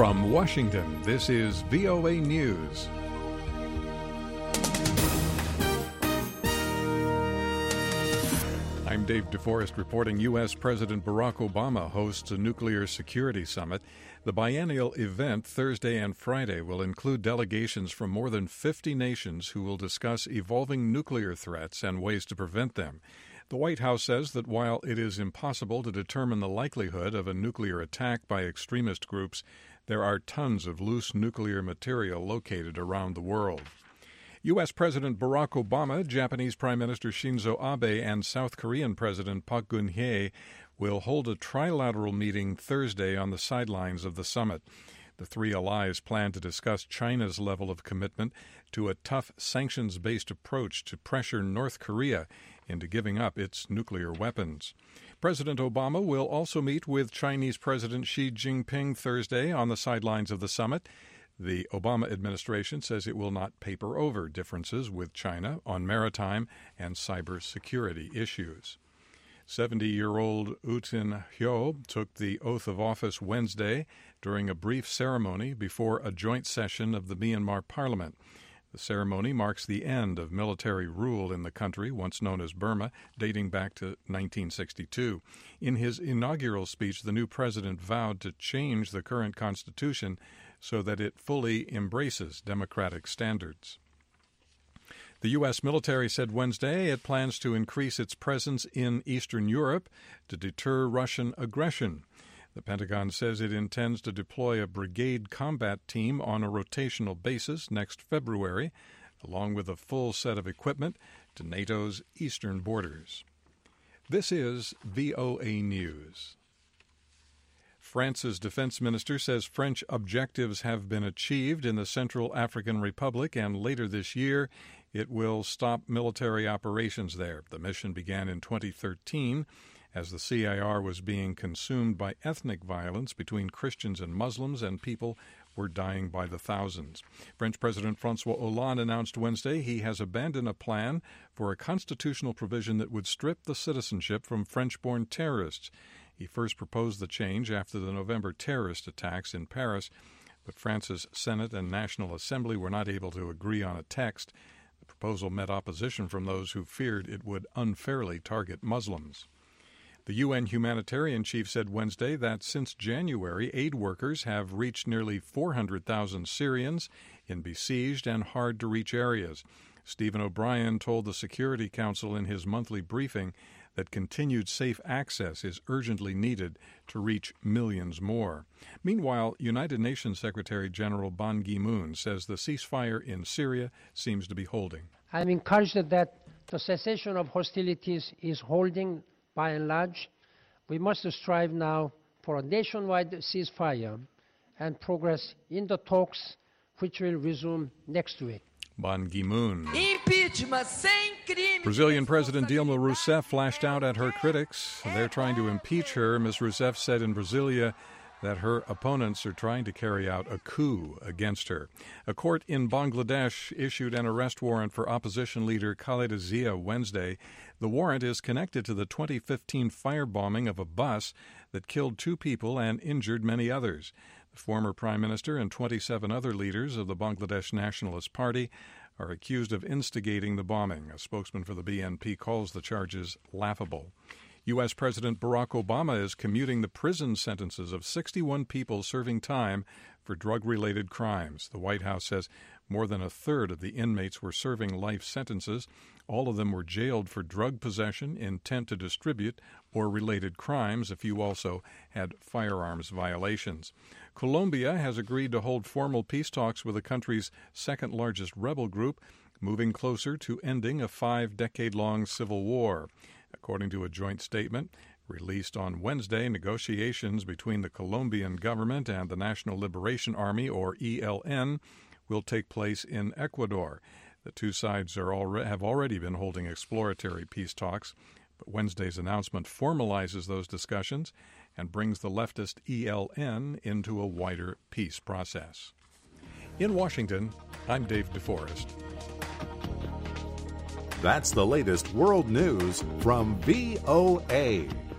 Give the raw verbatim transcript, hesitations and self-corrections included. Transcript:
From Washington, this is V O A News. I'm Dave DeForest reporting U S. President Barack Obama hosts a nuclear security summit. The biennial event, Thursday and Friday, will include delegations from more than fifty nations who will discuss evolving nuclear threats and ways to prevent them. The White House says that while it is impossible to determine the likelihood of a nuclear attack by extremist groups, there are tons of loose nuclear material located around the world. U S. President Barack Obama, Japanese Prime Minister Shinzo Abe, and South Korean President Park Geun-hye will hold a trilateral meeting Thursday on the sidelines of the summit. The three allies plan to discuss China's level of commitment to a tough sanctions-based approach to pressure North Korea into giving up its nuclear weapons. President Obama will also meet with Chinese President Xi Jinping Thursday on the sidelines of the summit. The Obama administration says it will not paper over differences with China on maritime and cybersecurity issues. seventy-year-old U Tin Hyo took the oath of office Wednesday during a brief ceremony before a joint session of the Myanmar parliament. The ceremony marks the end of military rule in the country, once known as Burma, dating back to nineteen sixty-two. In his inaugural speech, the new president vowed to change the current constitution so that it fully embraces democratic standards. The U S military said Wednesday it plans to increase its presence in Eastern Europe to deter Russian aggression. The Pentagon says it intends to deploy a brigade combat team on a rotational basis next February, along with a full set of equipment to NATO's eastern borders. This is V O A News. France's defense minister says French objectives have been achieved in the Central African Republic, and later this year it will stop military operations there. The mission began in twenty thirteen as the C I R was being consumed by ethnic violence between Christians and Muslims, and people were dying by the thousands. French President François Hollande announced Wednesday he has abandoned a plan for a constitutional provision that would strip the citizenship from French-born terrorists. He first proposed the change after the November terrorist attacks in Paris, but France's Senate and National Assembly were not able to agree on a text. The proposal met opposition from those who feared it would unfairly target Muslims. The U N humanitarian chief said Wednesday that since January, aid workers have reached nearly four hundred thousand Syrians in besieged and hard-to-reach areas. Stephen O'Brien told the Security Council in his monthly briefing that continued safe access is urgently needed to reach millions more. Meanwhile, United Nations Secretary General Ban Ki-moon says the ceasefire in Syria seems to be holding. I'm encouraged that the cessation of hostilities is holding by and large. We must strive now for a nationwide ceasefire and progress in the talks which will resume next week. Ban Ki-moon. Brazilian President Dilma Rousseff flashed out at her critics. They're trying to impeach her. Miz Rousseff said in Brasilia that her opponents are trying to carry out a coup against her. A court in Bangladesh issued an arrest warrant for opposition leader Khaleda Zia Wednesday. The warrant is connected to the twenty fifteen firebombing of a bus that killed two people and injured many others. The former prime minister and twenty-seven other leaders of the Bangladesh Nationalist Party are accused of instigating the bombing. A spokesman for the B N P calls the charges laughable. U S. President Barack Obama is commuting the prison sentences of sixty-one people serving time for drug-related crimes. The White House says more than a third of the inmates were serving life sentences. All of them were jailed for drug possession, intent to distribute, or related crimes. A few also had firearms violations. Colombia has agreed to hold formal peace talks with the country's second-largest rebel group, moving closer to ending a five-decade-long civil war. According to a joint statement released on Wednesday, negotiations between the Colombian government and the National Liberation Army, or E L N, will take place in Ecuador. The two sides are already, have already been holding exploratory peace talks, but Wednesday's announcement formalizes those discussions and brings the leftist E L N into a wider peace process. In Washington, I'm Dave DeForest. That's the latest world news from V O A.